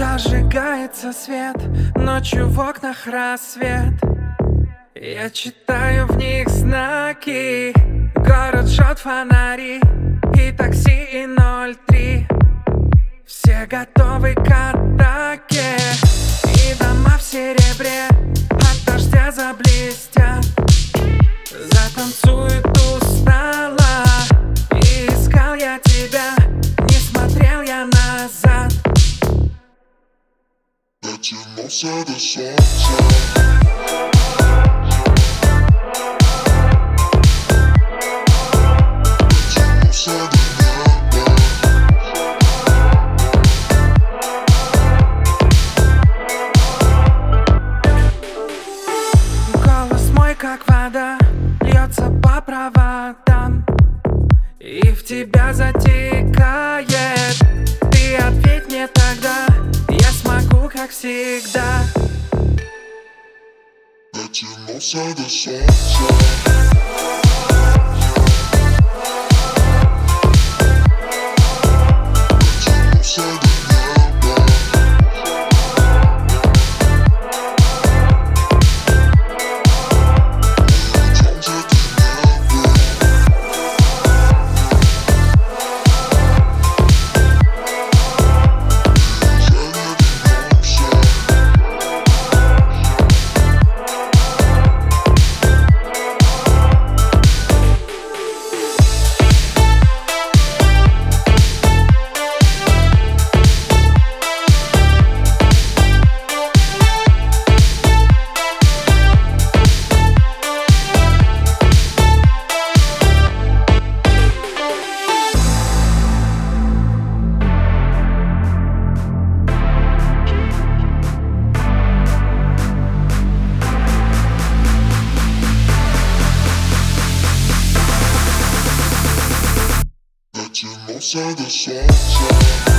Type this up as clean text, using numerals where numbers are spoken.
Зажигается свет, ночью в окнах рассвет. Я читаю в них знаки. Город жжет фонари, и такси, и 03. Все готовы к атаке, и дома в серебре от дождя заблестят. Затанцует устало, и искал я тебя, не смотрел я назад. Дотянулся до солнца. Голос мой, как вода, льется по проводам и в тебя затекает. Ты ответь мне тогда, я смогу, как всегда. Дотянулся до солнца. Дотянулся до солнца.